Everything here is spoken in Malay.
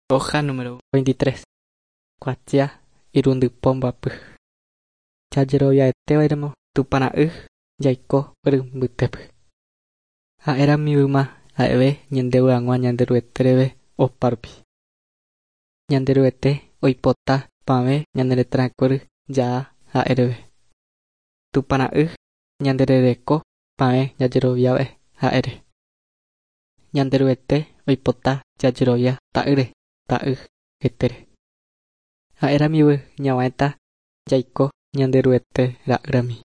Hoja número 23. Kuatia irundypo mboapy. Jajeroviaetévairamo tupana'y jaiko rymbytépy. Ha'éramivýma ha'eve ñande vy'ag̃ua ñande ryete reve opa rupi. Ñande ryete oipota pave ñane retãrãkuéra ja'a ha'e reve. Tupana'y ñande rereko pave jajeroviáve ha'ére. Ñande ryete oipota jajerovia ta'ýre ta'y hetére. Ha'éramivä ñavãeta jaiko ñande ryete ra'ýrami.